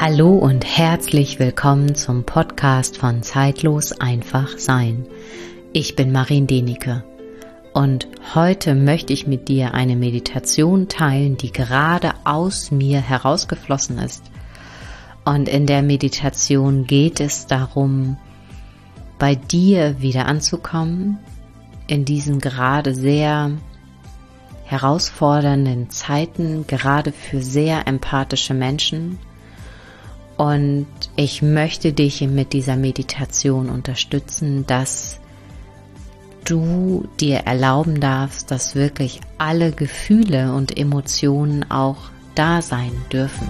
Hallo und herzlich willkommen zum Podcast von Zeitlos einfach sein. Ich bin Marien Denike und heute möchte ich mit dir eine Meditation teilen, die gerade aus mir herausgeflossen ist. Und in der Meditation geht es darum, bei dir wieder anzukommen, in diesen gerade sehr herausfordernden Zeiten, gerade für sehr empathische Menschen. Und ich möchte dich mit dieser Meditation unterstützen, dass du dir erlauben darfst, dass wirklich alle Gefühle und Emotionen auch da sein dürfen.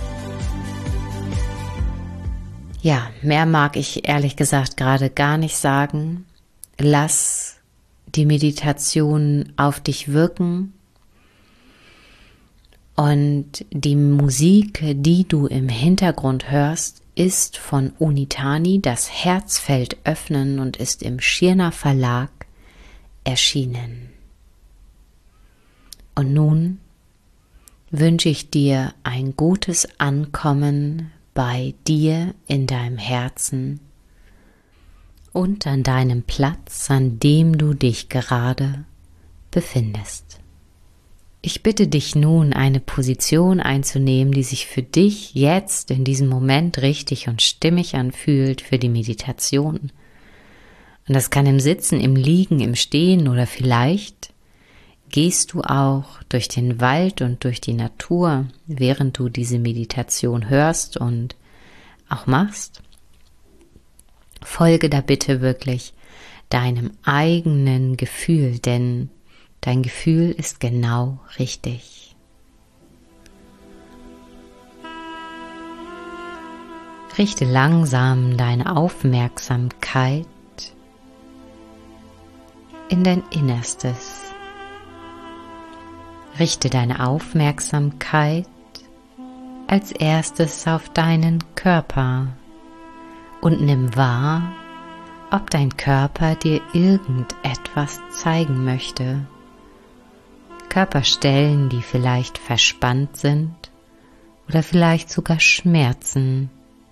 Ja, mehr mag ich ehrlich gesagt gerade gar nicht sagen. Lass die Meditation auf dich wirken. Und die Musik, die du im Hintergrund hörst, ist von Unitani, das Herzfeld öffnen, und ist im Schirner Verlag erschienen. Und nun wünsche ich dir ein gutes Ankommen bei dir in deinem Herzen und an deinem Platz, an dem du dich gerade befindest. Ich bitte dich nun, eine Position einzunehmen, die sich für dich jetzt in diesem Moment richtig und stimmig anfühlt für die Meditation. Und das kann im Sitzen, im Liegen, im Stehen oder vielleicht gehst du auch durch den Wald und durch die Natur, während du diese Meditation hörst und auch machst. Folge da bitte wirklich deinem eigenen Gefühl, denn dein Gefühl ist genau richtig. Richte langsam deine Aufmerksamkeit in dein Innerstes. Richte deine Aufmerksamkeit als erstes auf deinen Körper und nimm wahr, ob dein Körper dir irgendetwas zeigen möchte. Körperstellen, die vielleicht verspannt sind oder vielleicht sogar schmerzen.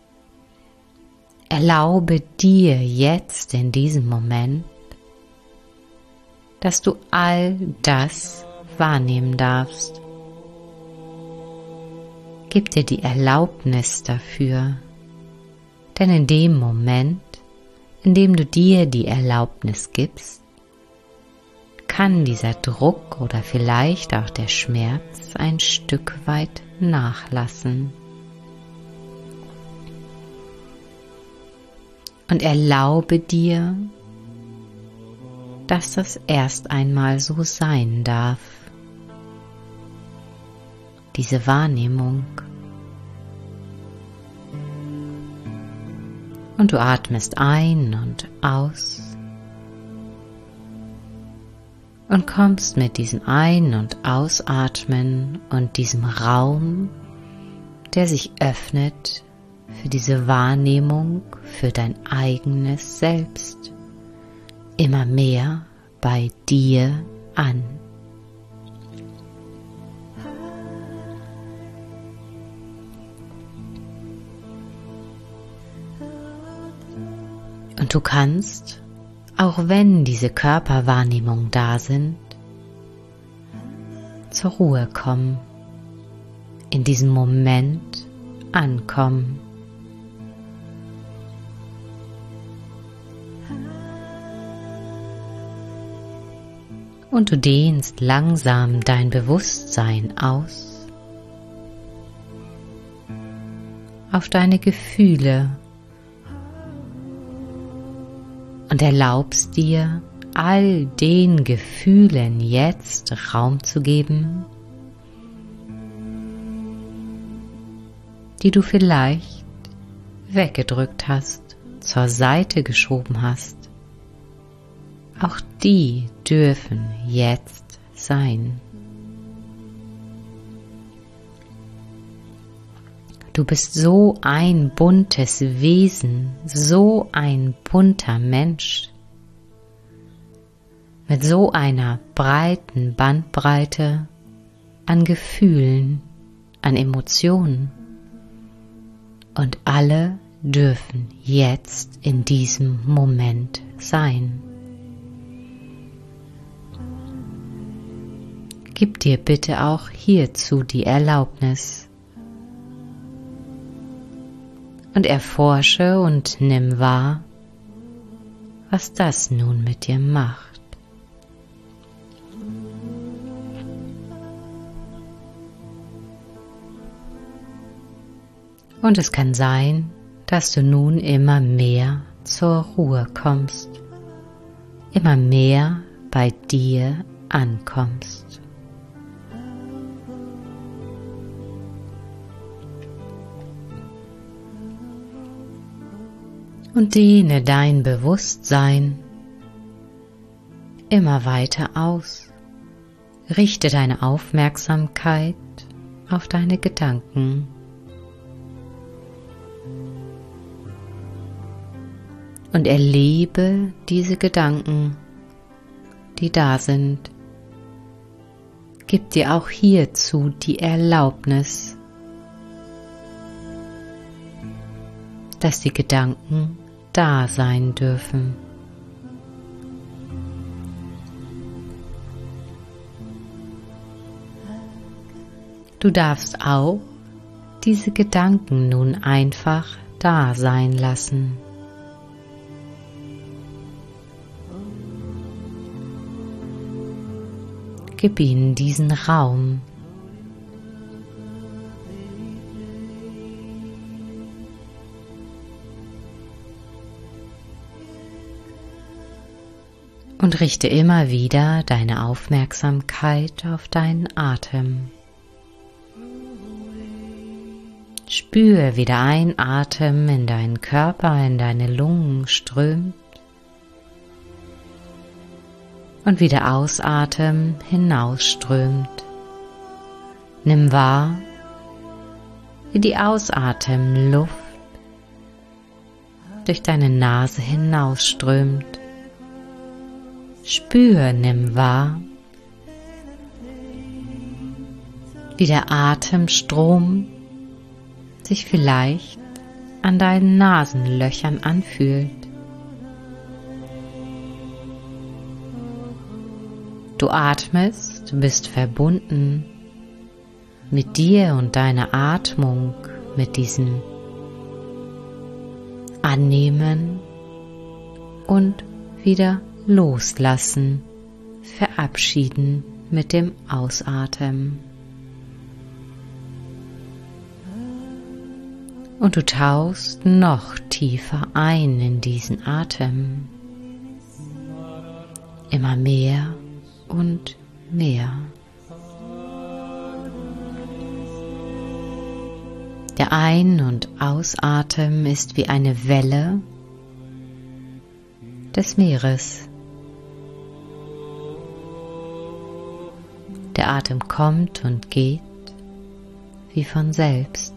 Erlaube dir jetzt in diesem Moment, dass du all das wahrnehmen darfst. Gib dir die Erlaubnis dafür, denn in dem Moment, in dem du dir die Erlaubnis gibst, kann dieser Druck oder vielleicht auch der Schmerz ein Stück weit nachlassen. Und erlaube dir, dass das erst einmal so sein darf. Diese Wahrnehmung. Und du atmest ein und aus. Und kommst mit diesem Ein- und Ausatmen und diesem Raum, der sich öffnet für diese Wahrnehmung, für dein eigenes Selbst, immer mehr bei dir an. Und du kannst, auch wenn diese Körperwahrnehmungen da sind, zur Ruhe kommen, in diesem Moment ankommen. Und du dehnst langsam dein Bewusstsein aus auf deine Gefühle und erlaubst dir, all den Gefühlen jetzt Raum zu geben, die du vielleicht weggedrückt hast, zur Seite geschoben hast. Auch die dürfen jetzt sein. Du bist so ein buntes Wesen, so ein bunter Mensch, mit so einer breiten Bandbreite an Gefühlen, an Emotionen. und alle dürfen jetzt in diesem Moment sein. Gib dir bitte auch hierzu die Erlaubnis und erforsche und nimm wahr, was das nun mit dir macht. Und es kann sein, dass du nun immer mehr zur Ruhe kommst, immer mehr bei dir ankommst. Und dehne dein Bewusstsein immer weiter aus. Richte deine Aufmerksamkeit auf deine Gedanken. Und erlebe diese Gedanken, die da sind. Gib dir auch hierzu die Erlaubnis, dass die Gedanken da sein dürfen. Du darfst auch diese Gedanken nun einfach da sein lassen. Gib ihnen diesen Raum. Und richte immer wieder deine Aufmerksamkeit auf deinen Atem. Spüre, wie der Einatem in deinen Körper, in deine Lungen strömt und wie der Ausatem hinausströmt. Nimm wahr, wie die Ausatemluft durch deine Nase hinausströmt. Spür, nimm wahr, wie der Atemstrom sich vielleicht an deinen Nasenlöchern anfühlt. Du atmest, du bist verbunden mit dir und deiner Atmung, mit diesem Annehmen und wieder Loslassen, verabschieden mit dem Ausatmen. Und du tauchst noch tiefer ein in diesen Atem. Immer mehr und mehr. Der Ein- und Ausatmen ist wie eine Welle des Meeres. Der Atem kommt und geht wie von selbst.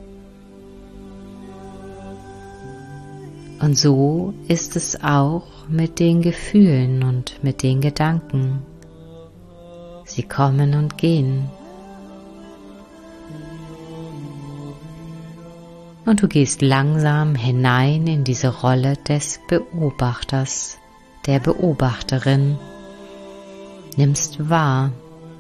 Und so ist es auch mit den Gefühlen und mit den Gedanken. Sie kommen und gehen. Und du gehst langsam hinein in diese Rolle des Beobachters, der Beobachterin. Nimmst wahr.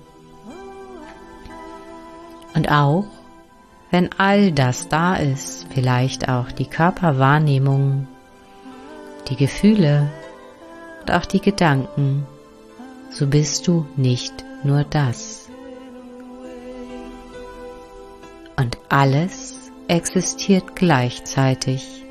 Und auch, wenn all das da ist, vielleicht auch die Körperwahrnehmung, die Gefühle und auch die Gedanken, so bist du nicht nur das. Und alles existiert gleichzeitig.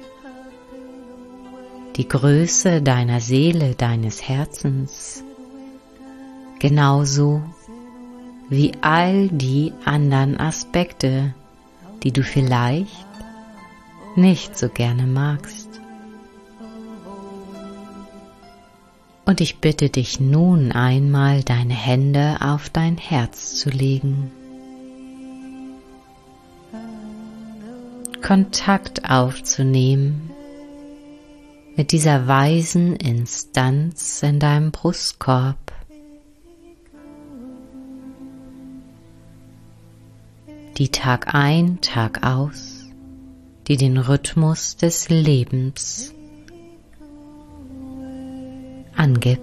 Die Größe deiner Seele, deines Herzens, genauso wie all die anderen Aspekte, die du vielleicht nicht so gerne magst. Und ich bitte dich nun einmal, deine Hände auf dein Herz zu legen. Kontakt aufzunehmen mit dieser weisen Instanz in deinem Brustkorb. Die Tag ein, Tag aus die den Rhythmus des Lebens angibt.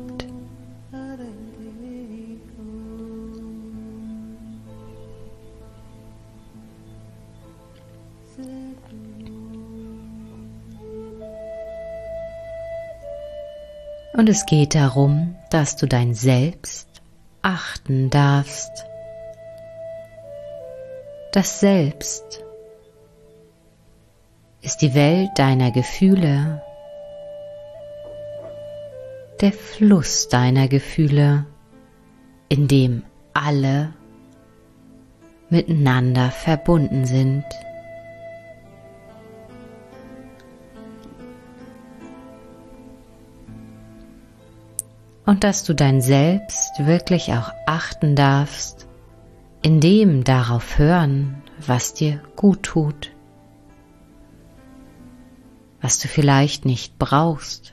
Und es geht darum, dass du dein Selbst achten darfst. Das Selbst ist die Welt deiner Gefühle, der Fluss deiner Gefühle, in dem alle miteinander verbunden sind. Und dass du dein Selbst wirklich auch achten darfst, indem darauf hören, was dir gut tut, was du vielleicht nicht brauchst.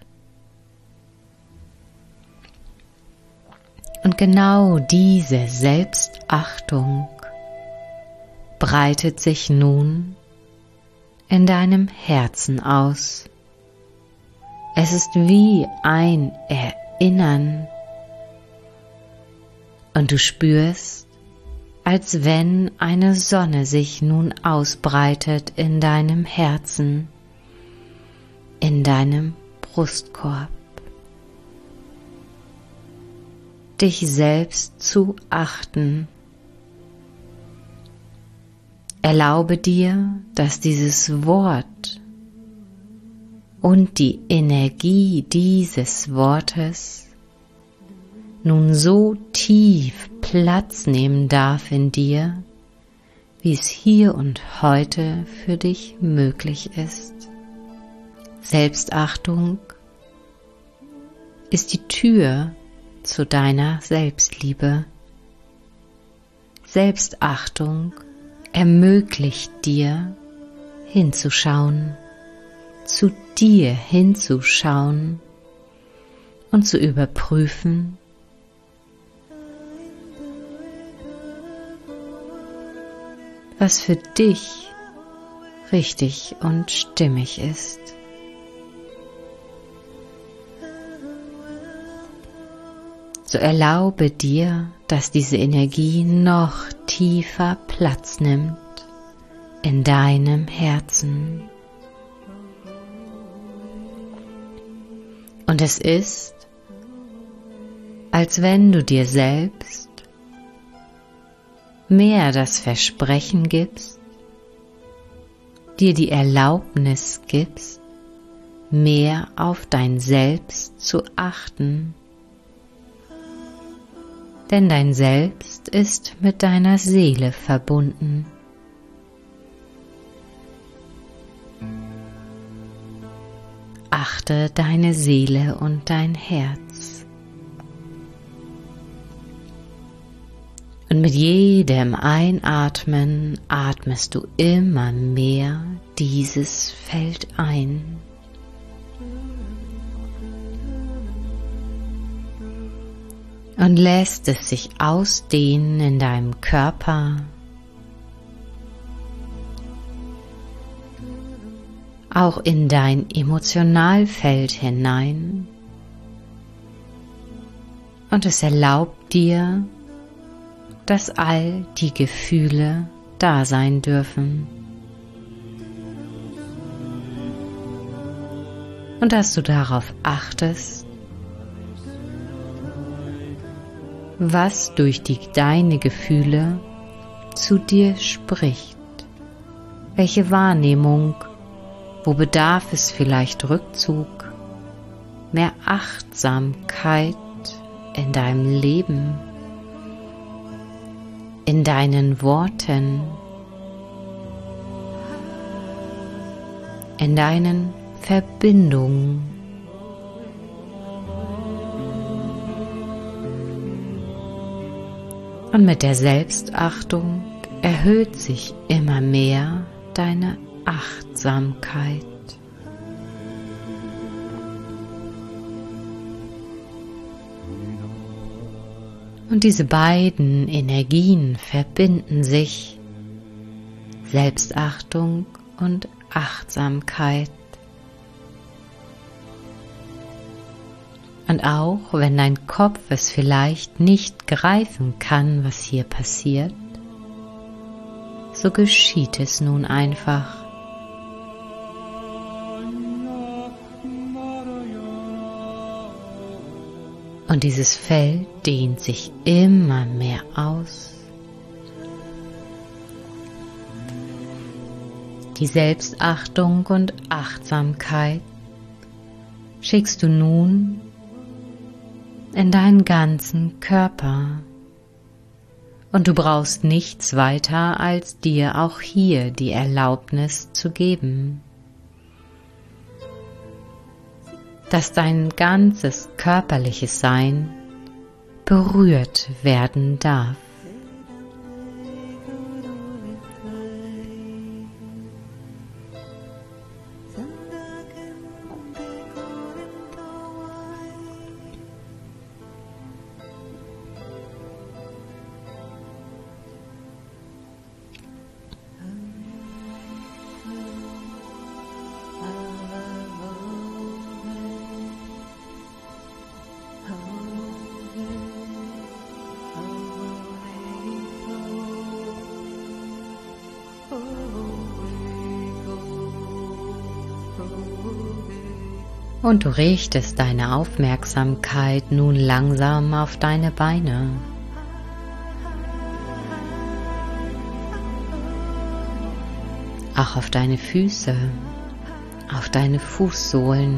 Und genau diese Selbstachtung breitet sich nun in deinem Herzen aus. Es ist wie ein Erinnern und du spürst, als wenn eine Sonne sich nun ausbreitet in deinem Herzen, in deinem Brustkorb. Dich selbst zu achten. Erlaube dir, dass dieses Wort und die Energie dieses Wortes nun so tief Platz nehmen darf in dir, wie es hier und heute für dich möglich ist. Selbstachtung ist die Tür zu deiner Selbstliebe. Selbstachtung ermöglicht dir, hinzuschauen, zu dir hinzuschauen und zu überprüfen, was für dich richtig und stimmig ist. So erlaube dir, dass diese Energie noch tiefer Platz nimmt in deinem Herzen. Und es ist, als wenn du dir selbst mehr das Versprechen gibst, dir die Erlaubnis gibst, mehr auf dein Selbst zu achten. Denn dein Selbst ist mit deiner Seele verbunden. Achte deine Seele und dein Herz. Und mit jedem Einatmen atmest du immer mehr dieses Feld ein. Und lässt es sich ausdehnen in deinem Körper, auch in dein Emotionalfeld hinein. Und es erlaubt dir, dass all die Gefühle da sein dürfen. Und dass du darauf achtest, was durch deine Gefühle zu dir spricht, welche Wahrnehmung, wo bedarf es vielleicht Rückzug, mehr Achtsamkeit in deinem Leben, in deinen Worten, in deinen Verbindungen. Und mit der Selbstachtung erhöht sich immer mehr deine Achtsamkeit. Und diese beiden Energien verbinden sich, Selbstachtung und Achtsamkeit. Und auch wenn dein Kopf es vielleicht nicht greifen kann, was hier passiert, so geschieht es nun einfach. Und dieses Feld dehnt sich immer mehr aus. Die Selbstachtung und Achtsamkeit schickst du nun in deinen ganzen Körper. Und du brauchst nichts weiter, als dir auch hier die Erlaubnis zu geben, dass dein ganzes körperliches Sein berührt werden darf. Und du richtest deine Aufmerksamkeit nun langsam auf deine Beine. Auch auf deine Füße, auf deine Fußsohlen.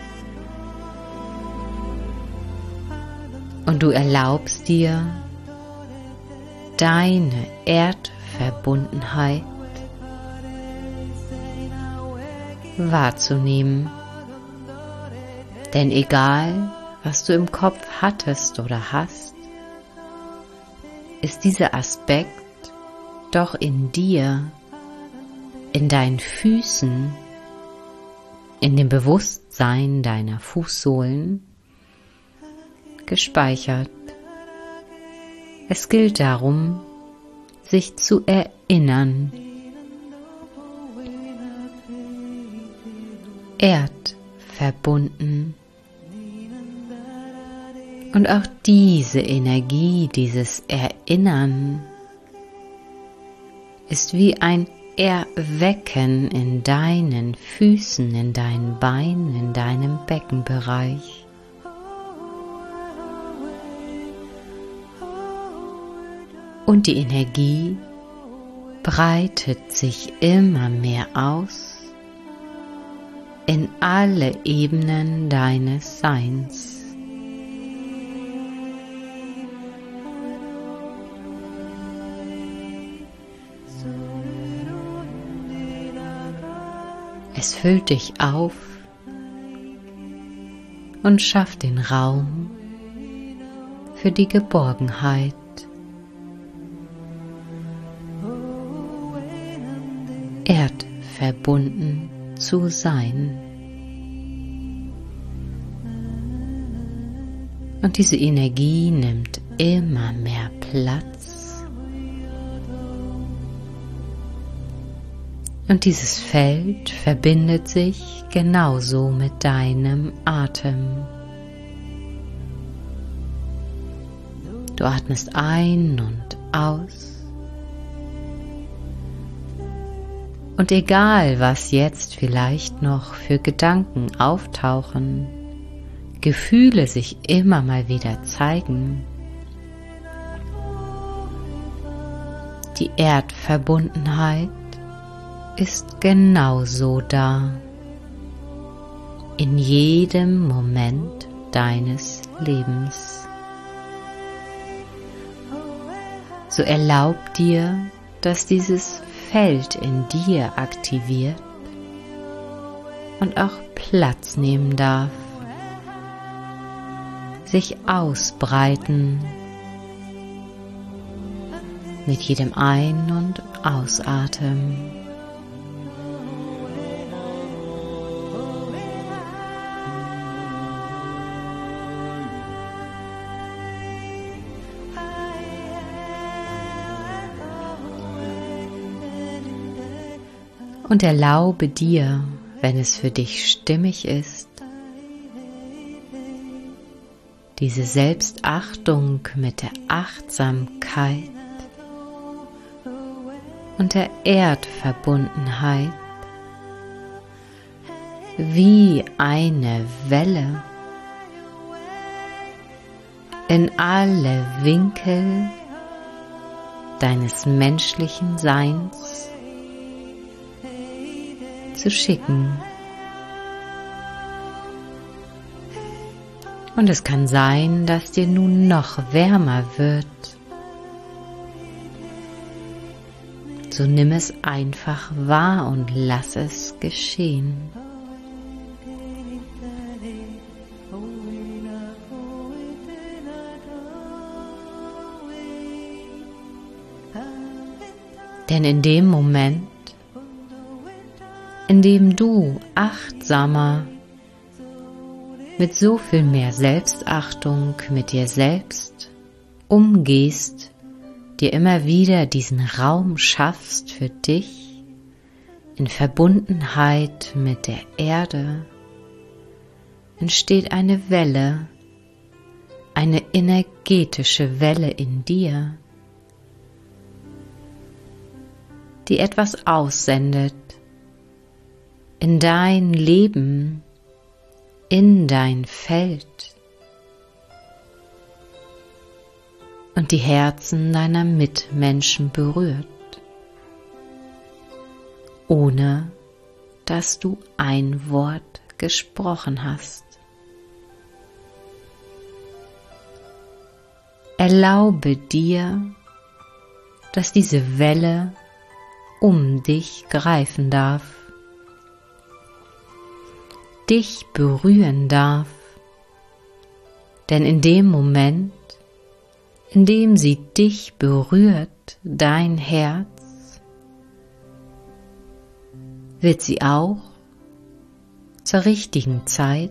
Und du erlaubst dir, deine Erdverbundenheit wahrzunehmen. Denn egal, was du im Kopf hattest oder hast, ist dieser Aspekt doch in dir, in deinen Füßen, in dem Bewusstsein deiner Fußsohlen gespeichert. Es gilt darum, sich zu erinnern. Erdverbunden. Und auch diese Energie, dieses Erinnern, ist wie ein Erwecken in deinen Füßen, in deinen Beinen, in deinem Beckenbereich. Und die Energie breitet sich immer mehr aus in alle Ebenen deines Seins. Es füllt dich auf und schafft den Raum für die Geborgenheit. Erdverbunden zu sein. Und diese Energie nimmt immer mehr Platz. Und dieses Feld verbindet sich genauso mit deinem Atem. Du atmest ein und aus. Und egal, was jetzt vielleicht noch für Gedanken auftauchen, Gefühle sich immer mal wieder zeigen, die Erdverbundenheit ist genauso da, in jedem Moment deines Lebens. So erlaub dir, dass dieses Feld in dir aktiviert und auch Platz nehmen darf, sich ausbreiten mit jedem Ein- und Ausatmen. Und erlaube dir, wenn es für dich stimmig ist, diese Selbstachtung mit der Achtsamkeit und der Erdverbundenheit wie eine Welle in alle Winkel deines menschlichen Seins zu schicken. Und es kann sein, dass dir nun noch wärmer wird. So nimm es einfach wahr und lass es geschehen. Denn in dem Moment, in dem du achtsamer, mit so viel mehr Selbstachtung mit dir selbst umgehst, dir immer wieder diesen Raum schaffst für dich, in Verbundenheit mit der Erde, entsteht eine Welle, eine energetische Welle in dir, die etwas aussendet in dein Leben, in dein Feld und die Herzen deiner Mitmenschen berührt, ohne dass du ein Wort gesprochen hast. Erlaube dir, dass diese Welle um dich greifen darf, dich berühren darf, denn in dem Moment, in dem sie dich berührt, dein Herz, wird sie auch zur richtigen Zeit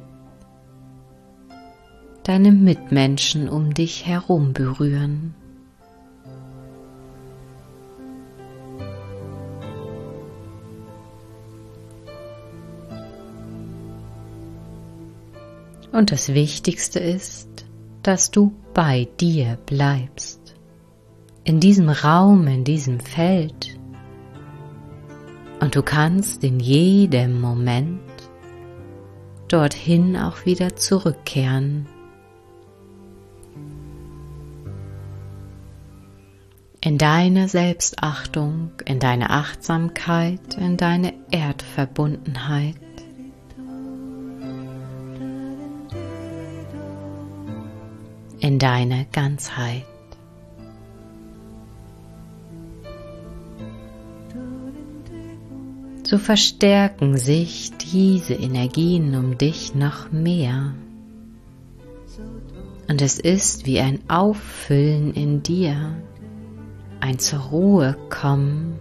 deine Mitmenschen um dich herum berühren. Und das Wichtigste ist, dass du bei dir bleibst, in diesem Raum, in diesem Feld. Und du kannst in jedem Moment dorthin auch wieder zurückkehren. In deine Selbstachtung, in deine Achtsamkeit, in deine Erdverbundenheit. In deine Ganzheit. So verstärken sich diese Energien um dich noch mehr. Und es ist wie ein Auffüllen in dir, ein zur Ruhe kommen.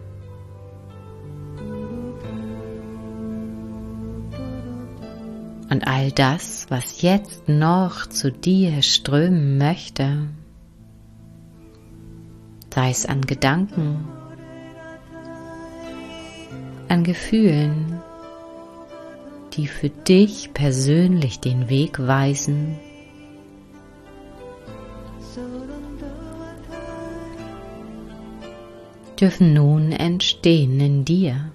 Und all das, was jetzt noch zu dir strömen möchte, sei es an Gedanken, an Gefühlen, die für dich persönlich den Weg weisen, dürfen nun entstehen in dir.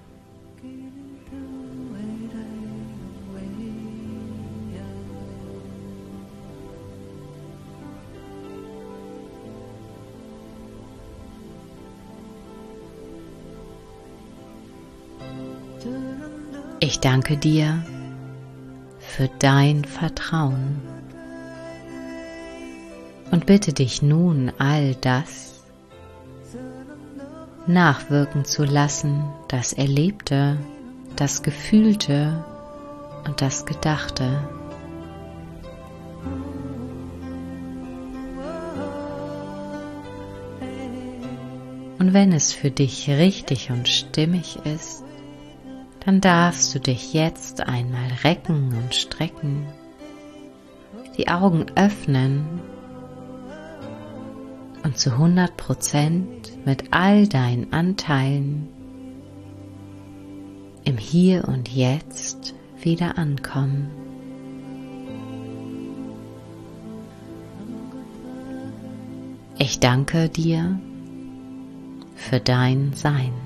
Ich danke dir für dein Vertrauen und bitte dich nun, all das nachwirken zu lassen, das Erlebte, das Gefühlte und das Gedachte. Und wenn es für dich richtig und stimmig ist, dann darfst du dich jetzt einmal recken und strecken, die Augen öffnen und zu 100% mit all deinen Anteilen im Hier und Jetzt wieder ankommen. Ich danke dir für dein Sein.